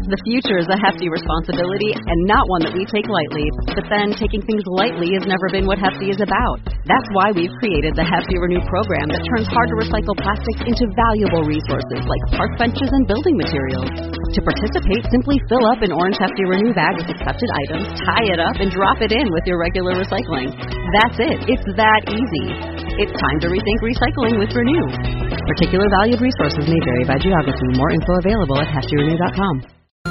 The future is a hefty responsibility and not one that we take lightly. But then, taking things lightly has never been what Hefty is about. That's why we've created the Hefty Renew program that turns hard-to-recycle plastics into valuable resources like park benches and building materials. To participate, simply fill up an orange Hefty Renew bag with accepted items, tie it up, and drop it in with your regular recycling. That's it. It's that easy. It's time to rethink recycling with Renew. Particular valued resources may vary by geography. More info available at heftyrenew.com.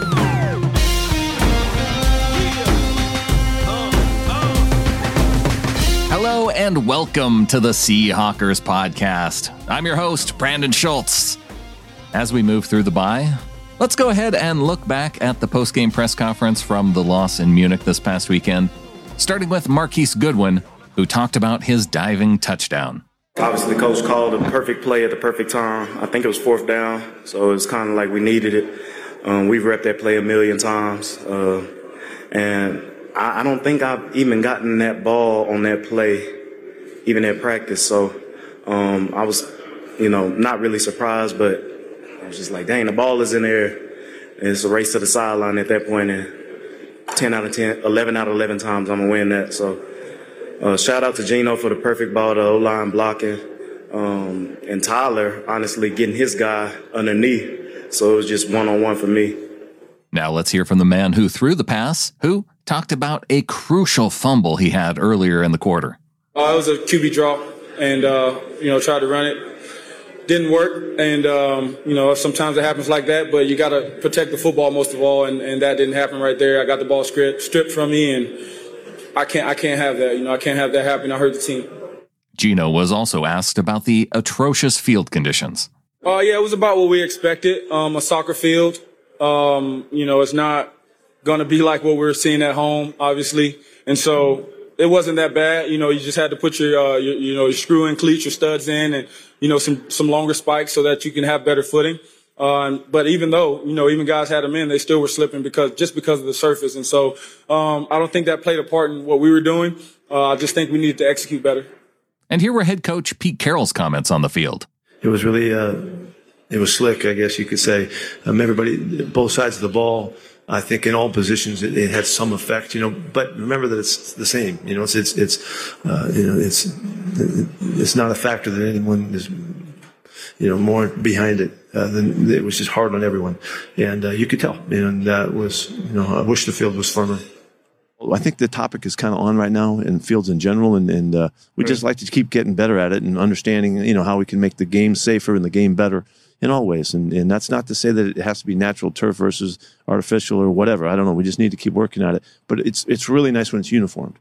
Hello and welcome to the Seahawkers podcast. I'm your host, Brandon Schultz. As we move through the bye, let's go ahead and look back at the post-game press conference from the loss in Munich this past weekend, starting with Marquise Goodwin, who talked about his diving touchdown. Obviously, Coach called a perfect play at the perfect time. I think it was fourth down, so it was kind of like we needed it. We've repped that play a million times, and I don't think I've even gotten that ball on that play, even at practice. So I was, not really surprised, but I was just like, dang, the ball is in there. And it's a race to the sideline at that point, and 11 out of 11 times I'm going to win that. So shout out to Gino for the perfect ball, the O-line blocking, and Tyler, honestly, getting his guy underneath. So it was just one-on-one for me. Now let's hear from the man who threw the pass, who talked about a crucial fumble he had earlier in the quarter. It was a QB draw, and, tried to run it. Didn't work, and, sometimes it happens like that, but you got to protect the football most of all, and that didn't happen right there. I got the ball stripped from me, and I can't have that. I can't have that happen. I hurt the team. Gino was also asked about the atrocious field conditions. It was about what we expected. A soccer field. It's not going to be like what we're seeing at home, obviously. And so it wasn't that bad. You just had to put your screw-in cleats, your studs in, and, some longer spikes so that you can have better footing. But even though, even guys had them in, they still were slipping because of the surface. And so I don't think that played a part in what we were doing. I just think we needed to execute better. And here were head coach Pete Carroll's comments on the field. It was really, it was slick, I guess you could say. Everybody, both sides of the ball, I think in all positions it had some effect, but remember that it's the same, it's not a factor that anyone is, more behind it than it was just hard on everyone. And you could tell, and that was, I wish the field was firmer. I think the topic is kind of on right now in fields in general, and we just like to keep getting better at it and understanding, how we can make the game safer and the game better in all ways. And that's not to say that it has to be natural turf versus artificial or whatever. I don't know. We just need to keep working at it. But it's really nice when it's uniformed,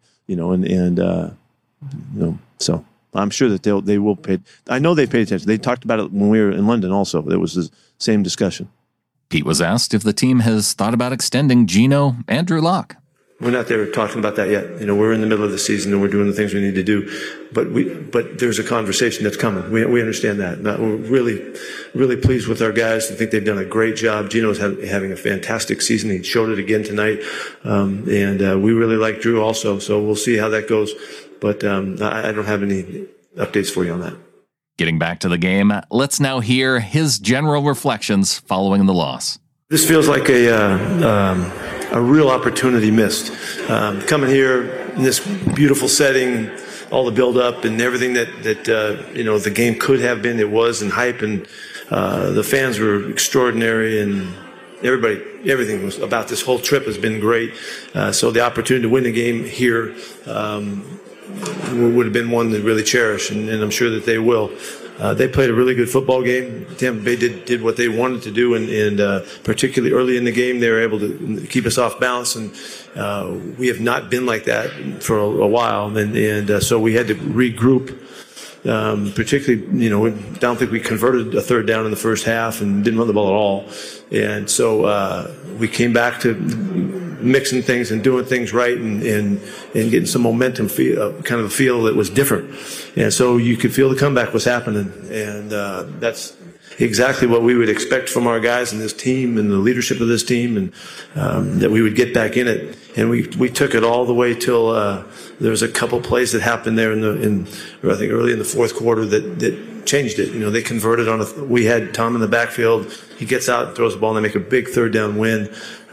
so I'm sure that they will pay. I know they paid attention. They talked about it when we were in London also. There was the same discussion. Pete was asked if the team has thought about extending Gino and Drew Lock. We're not there talking about that yet. We're in the middle of the season and we're doing the things we need to do. But there's a conversation that's coming. We understand that. We're really, really pleased with our guys. I think they've done a great job. Gino's having a fantastic season. He showed it again tonight. And we really like Drew also. So we'll see how that goes. But I don't have any updates for you on that. Getting back to the game, let's now hear his general reflections following the loss. This feels like a real opportunity missed. Coming here in this beautiful setting, all the build-up and everything that the game could have been, it was, and hype, and the fans were extraordinary, and everything was about this whole trip has been great. So the opportunity to win the game here would have been one to really cherish, and I'm sure that they will. They played a really good football game. Tampa Bay did what they wanted to do, and particularly early in the game, they were able to keep us off balance, and we have not been like that for a while, and so we had to regroup. Particularly, I don't think we converted a third down in the first half and didn't run the ball at all, and so we came back to mixing things and doing things right and getting some momentum, kind of a feel that was different. And so you could feel the comeback was happening. And that's exactly what we would expect from our guys and this team and the leadership of this team, and that we would get back in it. And we took it all the way till there was a couple plays that happened there I think early in the fourth quarter that changed it. They converted on we had Tom in the backfield. He gets out and throws the ball, and they make a big third down win.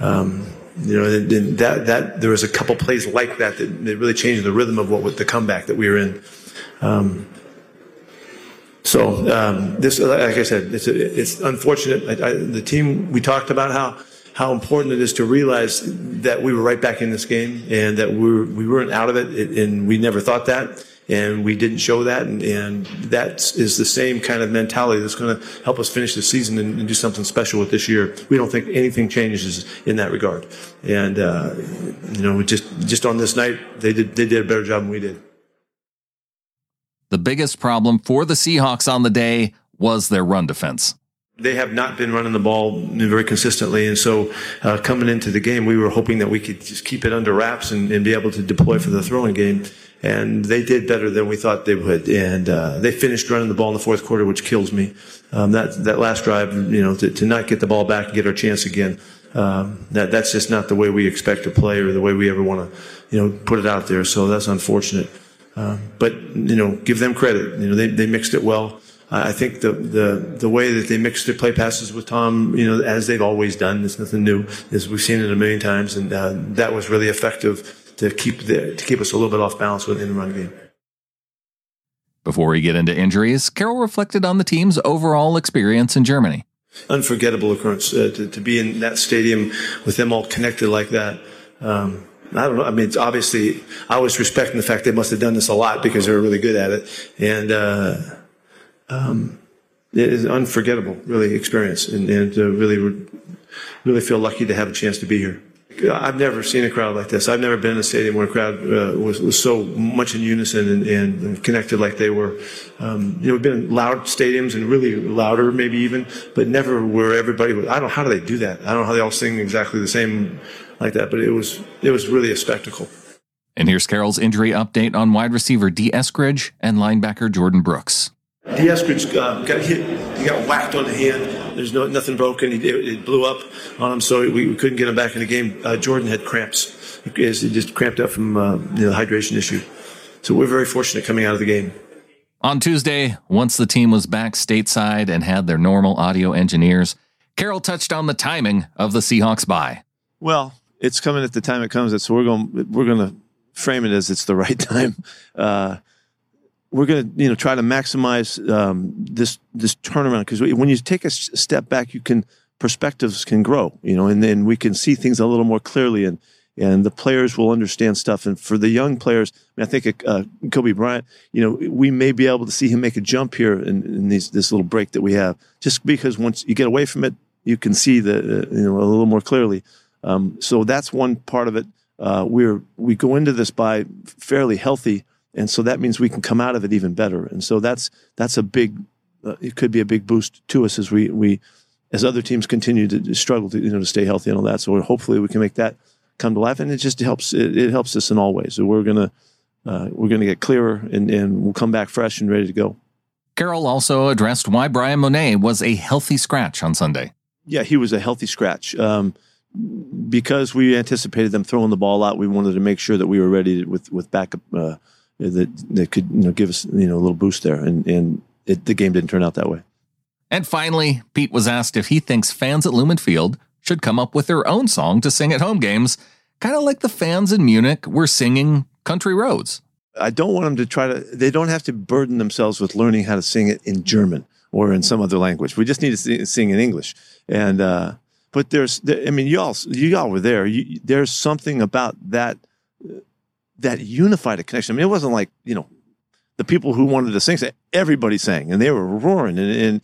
That there was a couple plays like that really changed the rhythm of the comeback that we were in. This, like I said, it's unfortunate. The team, we talked about how important it is to realize that we were right back in this game and that we weren't out of it, and we never thought that, and we didn't show that, and that is the same kind of mentality that's going to help us finish the season and do something special with this year. We don't think anything changes in that regard, and just on this night, they did a better job than we did. The biggest problem for the Seahawks on the day was their run defense. They have not been running the ball very consistently, and so coming into the game, we were hoping that we could just keep it under wraps and be able to deploy for the throwing game, and they did better than we thought they would, and they finished running the ball in the fourth quarter, which kills me. That last drive, to not get the ball back and get our chance again, that's just not the way we expect to play or the way we ever want to, put it out there. So that's unfortunate. But give them credit. They mixed it well. I think the way that they mixed their play passes with Tom, as they've always done, it's nothing new, as we've seen it a million times, and that was really effective to keep us a little bit off balance within the run game. Before we get into injuries, Carroll reflected on the team's overall experience in Germany. Unforgettable occurrence to be in that stadium with them all connected like that. I don't know. I mean, it's obviously, I was respecting the fact they must have done this a lot because they were really good at it. And it is an unforgettable, really, experience. And really feel lucky to have a chance to be here. I've never seen a crowd like this. I've never been in a stadium where a crowd was so much in unison and connected like they were. We've been in loud stadiums and really louder maybe even, but never where everybody was. I don't know, how do they do that? I don't know how they all sing exactly the same like that, but it was really a spectacle. And here's Carroll's injury update on wide receiver D. Eskridge and linebacker Jordan Brooks. D. Eskridge got hit. He got whacked on the hand. There's nothing broken. It blew up on him, so we couldn't get him back in the game. Jordan had cramps. He just cramped up from the hydration issue. So we're very fortunate coming out of the game. On Tuesday, once the team was back stateside and had their normal audio engineers, Carroll touched on the timing of the Seahawks bye. Well, it's coming at the time it comes. So we're going to frame it as it's the right time. We're going to try to maximize this turnaround, because when you take a step back, perspectives can grow, and then we can see things a little more clearly, and the players will understand stuff. And for the young players, I think Kobe Bryant, we may be able to see him make a jump here in this little break that we have, just because once you get away from it, you can see a little more clearly. So that's one part of it. We go into this by fairly healthy. And so that means we can come out of it even better. And so that's a big, it could be a big boost to us as other teams continue to struggle to stay healthy and all that. So hopefully we can make that come to life, and it just helps. It helps us in all ways. So we're gonna get clearer, and we'll come back fresh and ready to go. Carroll also addressed why Brian Monet was a healthy scratch on Sunday. Yeah, he was a healthy scratch. Because we anticipated them throwing the ball out, we wanted to make sure that we were ready with backup. That could give us a little boost there, and the game didn't turn out that way. And finally, Pete was asked if he thinks fans at Lumen Field should come up with their own song to sing at home games, kind of like the fans in Munich were singing Country Roads. I don't want them they don't have to burden themselves with learning how to sing it in German or in some other language. We just need to sing in English. And but you all were there. There's something about that unified a connection. I mean, it wasn't like, the people who wanted to sing, everybody sang, and they were roaring. And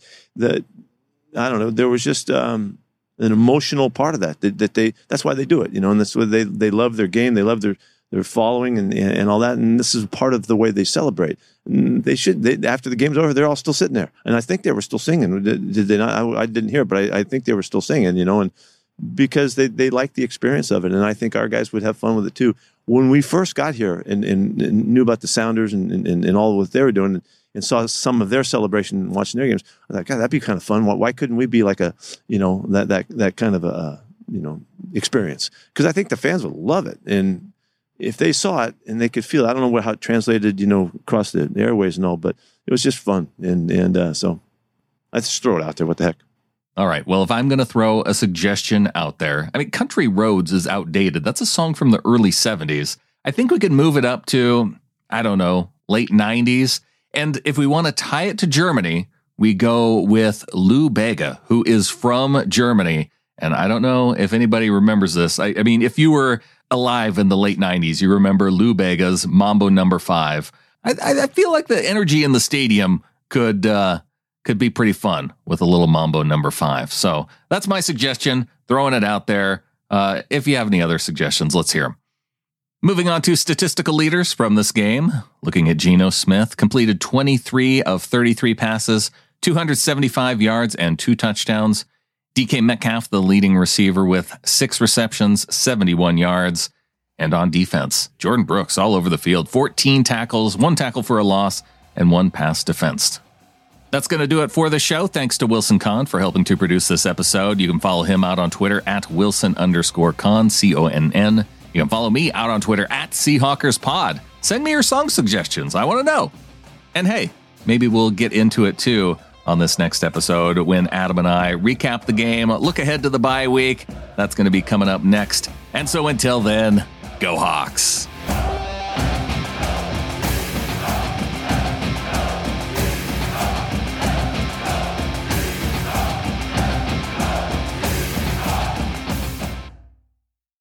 I don't know, there was just an emotional part of that's why they do it, and that's why they love their game. They love their following and all that. And this is part of the way they celebrate. And after the game's over, they're all still sitting there. And I think they were still singing. Did they not? I didn't hear, but I think they were still singing, and because they like the experience of it. And I think our guys would have fun with it too. When we first got here and knew about the Sounders and all what they were doing, and saw some of their celebration and watching their games, I thought, God, that'd be kind of fun. Why couldn't we be like a, that kind of a, experience? Because I think the fans would love it. And if they saw it and they could feel it, I don't know how it translated, across the airways and all, but it was just fun. And so I just throw it out there. What the heck? All right. Well, if I'm going to throw a suggestion out there, Country Roads is outdated. That's a song from the early 70s. I think we could move it up to, I don't know, late 90s. And if we want to tie it to Germany, we go with Lou Bega, who is from Germany. And I don't know if anybody remembers this. I mean, if you were alive in the late 90s, you remember Lou Bega's Mambo No. 5. I feel like the energy in the stadium could be pretty fun with a little Mambo No. 5. So that's my suggestion, throwing it out there. If you have any other suggestions, let's hear them. Moving on to statistical leaders from this game, looking at Geno Smith, completed 23 of 33 passes, 275 yards and 2 touchdowns. DK Metcalf, the leading receiver with 6 receptions, 71 yards. And on defense, Jordan Brooks all over the field, 14 tackles, 1 tackle for a loss, and 1 pass defensed. That's going to do it for the show. Thanks to Wilson Kahn for helping to produce this episode. You can follow him out on Twitter at Wilson_Kahn, C-O-N-N. You can follow me out on Twitter at SeahawkersPod. Send me your song suggestions. I want to know. And hey, maybe we'll get into it too on this next episode when Adam and I recap the game, look ahead to the bye week. That's going to be coming up next. And so until then, go Hawks.